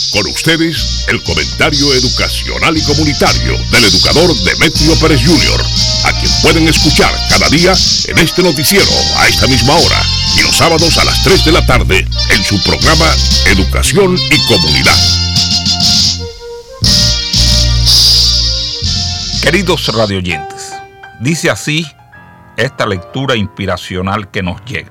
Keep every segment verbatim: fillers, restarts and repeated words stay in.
Con ustedes, el comentario educacional y comunitario del educador Demetrio Pérez junior, a quien pueden escuchar cada día en este noticiero a esta misma hora y los sábados a las tres de la tarde en su programa Educación y Comunidad. Queridos radioyentes, dice así esta lectura inspiracional que nos llega: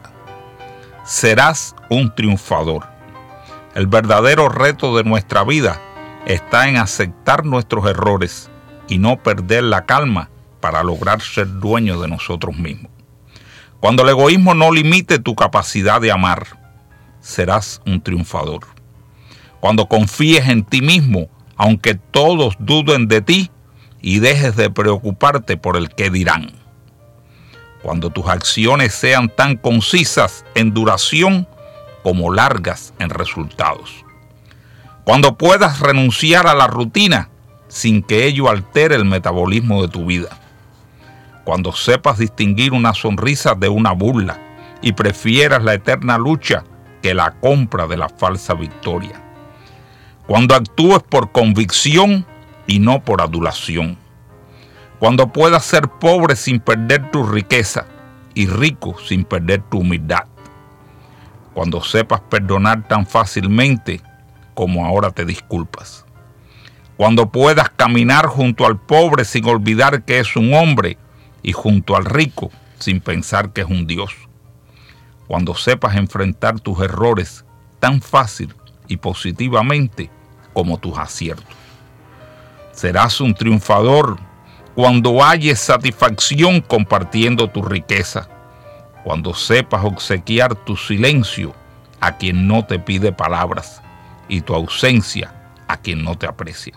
serás un triunfador. El verdadero reto de nuestra vida está en aceptar nuestros errores y no perder la calma para lograr ser dueños de nosotros mismos. Cuando el egoísmo no limite tu capacidad de amar, serás un triunfador. Cuando confíes en ti mismo, aunque todos duden de ti, y dejes de preocuparte por el qué dirán. Cuando tus acciones sean tan concisas en duración como largas en resultados. Cuando puedas renunciar a la rutina sin que ello altere el metabolismo de tu vida. Cuando sepas distinguir una sonrisa de una burla y prefieras la eterna lucha que la compra de la falsa victoria. Cuando actúes por convicción y no por adulación. Cuando puedas ser pobre sin perder tu riqueza y rico sin perder tu humildad. Cuando sepas perdonar tan fácilmente como ahora te disculpas. Cuando puedas caminar junto al pobre sin olvidar que es un hombre y junto al rico sin pensar que es un Dios. Cuando sepas enfrentar tus errores tan fácil y positivamente como tus aciertos. Serás un triunfador cuando halles satisfacción compartiendo tu riqueza, cuando sepas obsequiar tu silencio a quien no te pide palabras y tu ausencia a quien no te aprecia.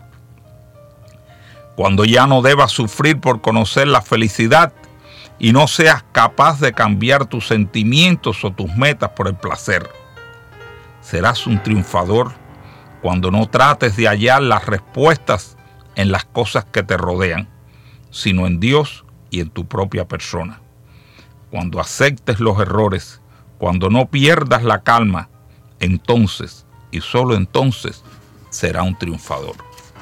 Cuando ya no debas sufrir por conocer la felicidad y no seas capaz de cambiar tus sentimientos o tus metas por el placer. Serás un triunfador cuando no trates de hallar las respuestas en las cosas que te rodean, sino en Dios y en tu propia persona. Cuando aceptes los errores, cuando no pierdas la calma, entonces y solo entonces será un triunfador.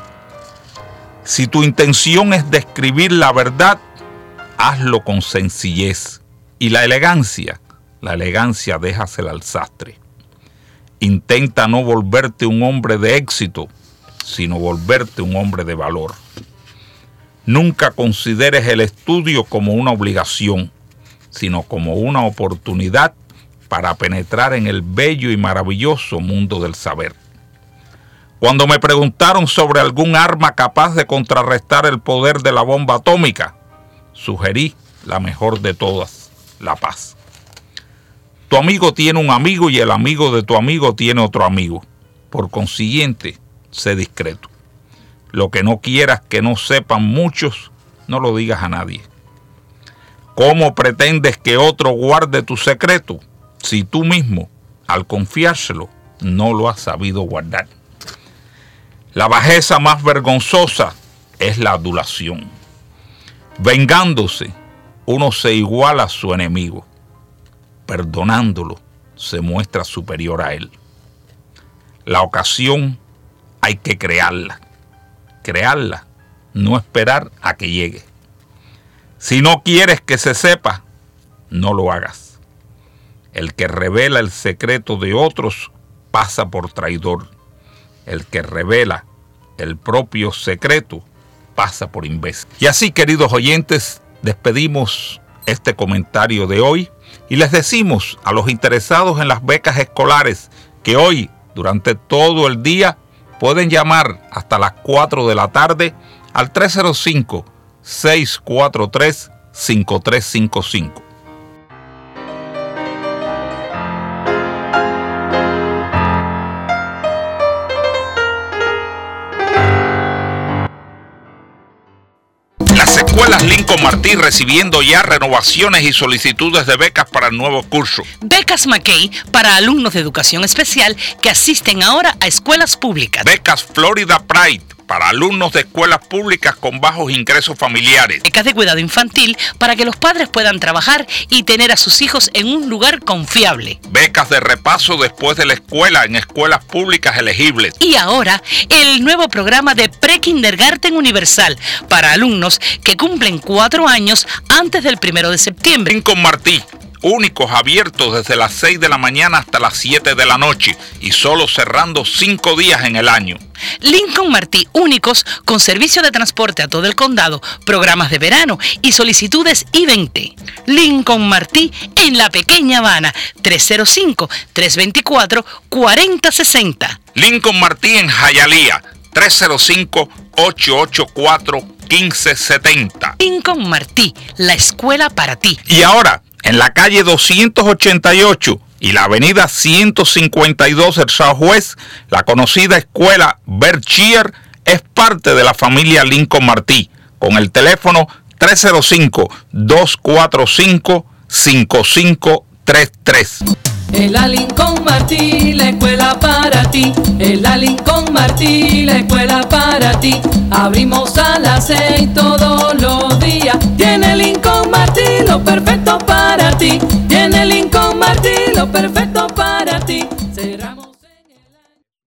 Si tu intención es describir la verdad, hazlo con sencillez. Y la elegancia, la elegancia déjasela al sastre. Intenta no volverte un hombre de éxito, sino volverte un hombre de valor. Nunca consideres el estudio como una obligación, sino como una oportunidad para penetrar en el bello y maravilloso mundo del saber. Cuando me preguntaron sobre algún arma capaz de contrarrestar el poder de la bomba atómica, sugerí la mejor de todas, la paz. Tu amigo tiene un amigo y el amigo de tu amigo tiene otro amigo. Por consiguiente, sé discreto. Lo que no quieras que no sepan muchos, no lo digas a nadie. ¿Cómo pretendes que otro guarde tu secreto si tú mismo, al confiárselo, no lo has sabido guardar? La bajeza más vergonzosa es la adulación. Vengándose, uno se iguala a su enemigo. Perdonándolo, se muestra superior a él. La ocasión hay que crearla. Crearla, no esperar a que llegue. Si no quieres que se sepa, no lo hagas. El que revela el secreto de otros pasa por traidor. El que revela el propio secreto pasa por imbécil. Y así, queridos oyentes, despedimos este comentario de hoy y les decimos a los interesados en las becas escolares que hoy, durante todo el día, pueden llamar hasta las cuatro de la tarde al tres cero cinco, seis cuatro tres, cinco tres cinco cinco. Las escuelas Lincoln Martí recibiendo ya renovaciones y solicitudes de becas para el nuevo curso. Becas McKay para alumnos de educación especial que asisten ahora a escuelas públicas. Becas Florida Pride para alumnos de escuelas públicas con bajos ingresos familiares. Becas de cuidado infantil para que los padres puedan trabajar y tener a sus hijos en un lugar confiable. Becas de repaso después de la escuela en escuelas públicas elegibles. Y ahora, el nuevo programa de Pre-Kindergarten Universal para alumnos que cumplen cuatro años antes del primero de septiembre. Lincoln Martí, únicos abiertos desde las seis de la mañana hasta las siete de la noche y solo cerrando cinco días en el año. Lincoln Martí, únicos con servicio de transporte a todo el condado, programas de verano y solicitudes I veinte. Lincoln Martí en la Pequeña Habana, tres cero cinco, tres dos cuatro, cuatro cero seis cero. Lincoln Martí en Hialeah, tres cero cinco, ocho ocho cuatro, uno cinco siete cero. Lincoln Martí, la escuela para ti. Y ahora, en la calle doscientos ochenta y ocho y la avenida ciento cincuenta y dos del Southwest, la conocida escuela Berkshire es parte de la familia Lincoln Martí, con el teléfono tres cero cinco, dos cuatro cinco, cinco cinco tres tres. En la Lincoln Martí, la escuela para ti. En la Lincoln Martí, la escuela para ti. Abrimos a las seis todos los días. Tiene Lincoln Martí lo perfecto para